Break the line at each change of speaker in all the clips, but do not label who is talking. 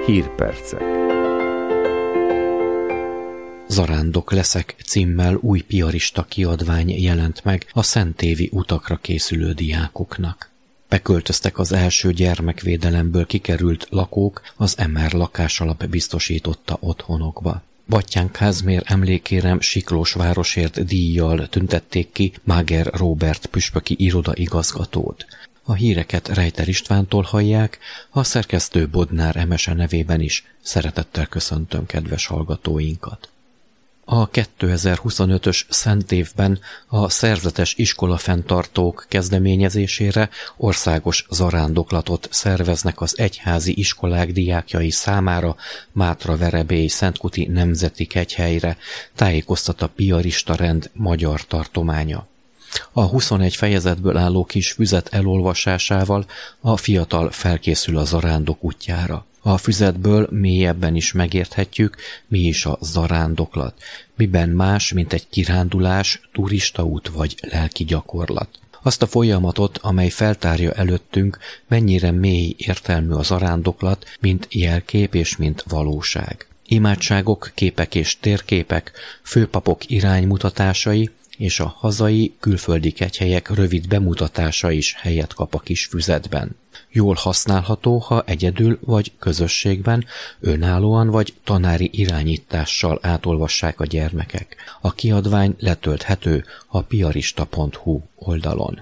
Hírpercek.
Zarándok leszek címmel új piarista kiadvány jelent meg a szentévi utakra készülő diákoknak. Beköltöztek az első gyermekvédelemből kikerült lakók az MR lakásalap biztosította otthonokba. Batthyány Kázmér emlékérem Siklósvárosért díjjal tüntették ki Máger Róbert püspöki irodaigazgatót. A híreket Rejter Istvántól hallják, a szerkesztő Bodnár Emese nevében is szeretettel köszöntöm kedves hallgatóinkat. A 2025-ös szentévben a szerzetes iskolafenntartók kezdeményezésére országos zarándoklatot szerveznek az egyházi iskolák diákjai számára Mátra-Verebély Szentkuti Nemzeti Kegyhelyre, tájékoztat a piarista rend magyar tartománya. A 21 fejezetből álló kis füzet elolvasásával a fiatal felkészül a zarándok útjára. A füzetből mélyebben is megérthetjük, mi is a zarándoklat, miben más, mint egy kirándulás, turistaút vagy lelki gyakorlat. Azt a folyamatot, amely feltárja előttünk, mennyire mély értelmű a zarándoklat, mint jelkép és mint valóság. Imádságok, képek és térképek, főpapok iránymutatásai, és a hazai, külföldi kegyhelyek rövid bemutatása is helyet kap a kis füzetben. Jól használható, ha egyedül vagy közösségben, önállóan vagy tanári irányítással átolvassák a gyermekek. A kiadvány letölthető a piarista.hu oldalon.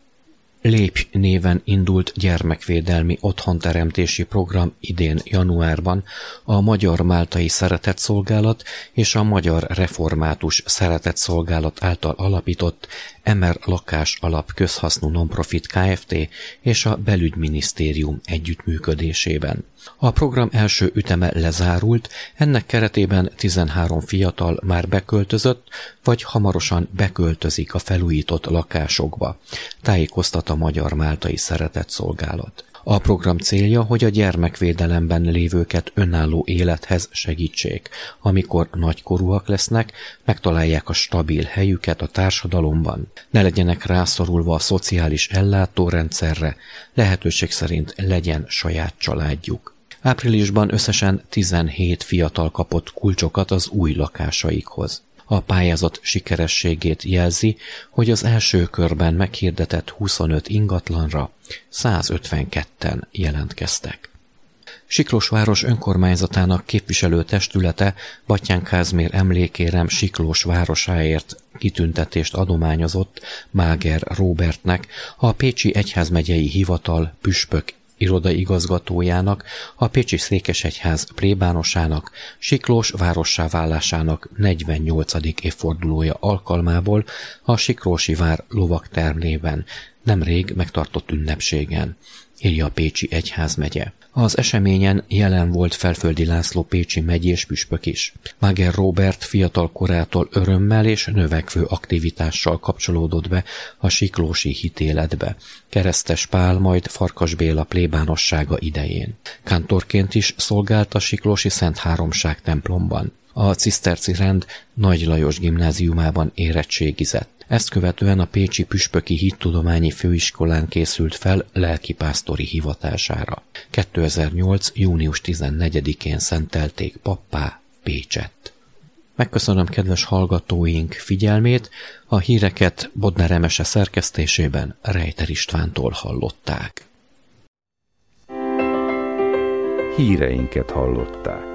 Lépj néven indult gyermekvédelmi otthonteremtési program idén januárban a Magyar Máltai Szeretetszolgálat és a Magyar Református Szeretetszolgálat által alapított MR Lakás Alap közhasznú nonprofit Kft. És a Belügyminisztérium együttműködésében. A program első üteme lezárult, ennek keretében 13 fiatal már beköltözött, vagy hamarosan beköltözik a felújított lakásokba, tájékoztat a Magyar Máltai Szeretetszolgálat. A program célja, hogy a gyermekvédelemben lévőket önálló élethez segítsék. Amikor nagykorúak lesznek, megtalálják a stabil helyüket a társadalomban. Ne legyenek rászorulva a szociális ellátórendszerre, lehetőség szerint legyen saját családjuk. Áprilisban összesen 17 fiatal kapott kulcsokat az új lakásaikhoz. A pályázat sikerességét jelzi, hogy az első körben meghirdetett 25 ingatlanra 152-en jelentkeztek. Siklósváros önkormányzatának képviselőtestülete Batthyány Kázmér emlékérem Siklós városáért kitüntetést adományozott Máger Róbertnek, a Pécsi Egyházmegyei Hivatal püspök irodaigazgatójának, a Pécsi Székesegyház plébánosának, Siklós várossá válásának 48. évfordulója alkalmából a Siklósi vár lovagtermében nemrég megtartott ünnepségen, írja a Pécsi Egyházmegye. Az eseményen jelen volt Felföldi László pécsi megyés püspök is. Máger Róbert fiatal korától örömmel és növekvő aktivitással kapcsolódott be a siklósi hitéletbe. Keresztes Pál, majd Farkas Béla plébánossága idején. Kántorként is szolgált a siklósi Szent Háromság templomban. A ciszterci rend Nagy Lajos gimnáziumában érettségizett. Ezt követően a Pécsi Püspöki Hittudományi Főiskolán készült fel lelkipásztori hivatására. 2008. június 14-én szentelték pappá Pécsett. Megköszönöm kedves hallgatóink figyelmét, a híreket Bodnár Emese szerkesztésében Rejter Istvántól hallották.
Híreinket hallották.